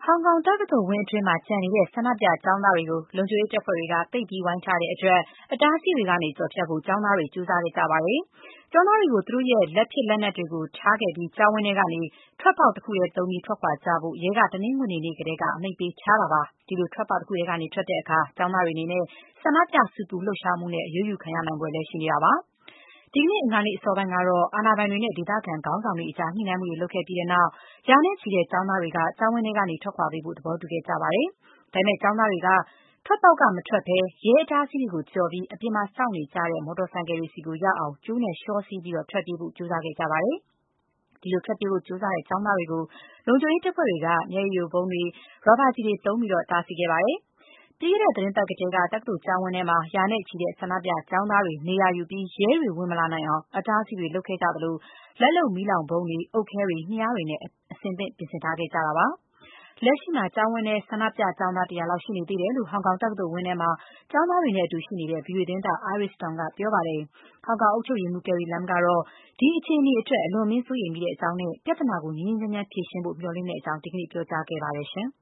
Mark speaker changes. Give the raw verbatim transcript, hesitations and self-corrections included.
Speaker 1: ဟောင်ကောင်တက္ကသိုလ်ဝင်းအတွင်းမှာကျန်နေတဲ့ဆန္ဒပြကျောင်းသားတွေကိုလုံခြုံရေးတပ်ဖွဲ့တွေကပိတ်ပြီးဝိုင်းထားတဲ့အတွက်အတားအဆီးတွေကနေကျော်ဖြတ်ဖို့ကျောင်းသားတွေကြိုးစားခဲ့ကြပါတယ်။ကျောင်းသားတွေကိုသူတို့ရဲ့လက်ဖြစ်လက်နက်တွေကိုထားခဲ့ပြီးကျောင်းဝင်းထဲကနေထွက်ပေါက်တစ်ခုထဲသုံးပြီးထွက်ခွာကြဖို့ရဲကတနင်္ဂနွေနေ့ကတည်းကအမိန့်ပေးထားတာပါ။ဒီလိုထွက်ပေါက်တစ်ခုထဲကနေထွက်တဲ့အခါကျောင်းသားတွေအနေနဲ့ဆန္ဒပြဆူပူလှုပ်ရှားမှုနဲ့အရေးယူခံရနိုင်ပွဲလည်းရှိနေတာပါ။ဒီကနေ့အင်္ဂါနေ့အစောပိုင်းကတော့အာဏာပိုင်တွေနဲ့ဒေသခံခေါင်းဆောင်တွေအကြားညှိနှိုင်းမှုတွေလုပ်ခဲ့ပြီးတဲ့နောက်ရာနဲ့ချီတဲ့ကျောင်းသားတွေကကျောင်းဝင်းထဲကနေထွက်ခွာပေးဖို့သဘောတူခဲ့ကြပါတယ်။ဒါပေမဲ့ကျောင်းသားတွေကထွက်ပေါက်ကမထွက်ဘဲရဲအတားအဆီးတွေကိုကျော်ပြီးအပြင်မှာစောင့်နေကြတဲ့မော်တော်ဆိုင်ကယ်တွေစီကိုရောက်အောင်ကျိုးနဲ့လျှောစီးပြီးထွက်ပြေးဖို့ကြိုးစားခဲ့ကြပါတယ်။ဒီလိုထွက်ပြေးဖို့ကြိုးစားတဲ့ကျောင်းသားတွေကိုလုံခြုံရေးတပ်ဖွဲ့တွေကမျက်ရည်ယိုဗုံးတွေရာဘာကျည်တွေသုံးပြီးတားဆီးခဲ့ပါတယ်။ပြီးခဲ့တဲ့သီတင်းပတ်ကတည်းကတက္ကသိုလ်ကျောင်းဝင်းထဲမှာရာနဲ့ချီတဲ့ဆန္ဒပြကျောင်းသားတွေနေရာယူပြီးရဲတွေဝင်မလာနိုင်အောင်အတားအဆီးတွေလုပ်ခဲ့ကြသလိုလက်လုပ်မီးလောင်ဗုံးတွေ၊အုတ်ခဲတွေ၊မြားတွေနဲ့အဆင်သင့်ပြင်ဆင်ထားခဲ့ကြတာပါ။လက်ရှိမှာကျောင်းဝင်းထဲဆန္ဒပြကျောင်းသားတရာလောက်ရှိနေသေးတယ်လို့ဟောင်ကောင်တက္ကသိုလ်ဝင်းထဲမှာကျောင်းသားတွေနဲ့အတူရှိနေတဲ့ ဗွီအိုအေသတင်းထောက် Iris Tong ကပြောပါတယ်။ဟောင်ကောင်အုပ်ချုပ်ရေးမှူး Carrie Lam ကတော့ဒီအခြေအနေအတွက်အလွန်အမင်းစိုးရိမ်မိတဲ့အကြောင်းနဲ့ပြဿနာကိုငြိမ်းငြိမ်းချမ်းချမ်းဖြေရှင်းဖို့မျှော်လင့်တဲ့အကြောင်းဒီကနေ့ပြောကြားခဲ့ပါတယ်ရှင်